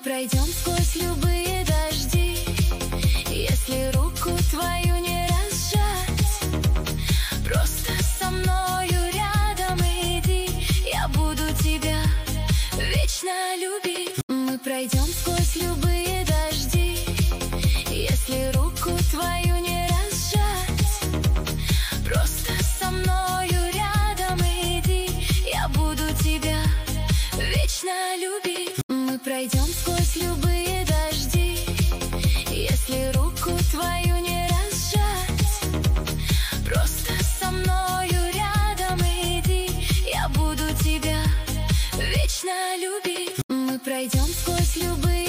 пройдем сквозь любые дожди. Если руку твою не разжать, просто со мною рядом иди. Я буду тебя вечно любить. Мы пройдем сквозь любые дожди. Если руку твою не разжать, просто со мною рядом иди. Я буду тебя вечно любить. Мы пройдем сквозь любые дожди. Если руку твою не разжать, просто со мною рядом иди. Я буду тебя вечно любить. Мы пройдем сквозь любые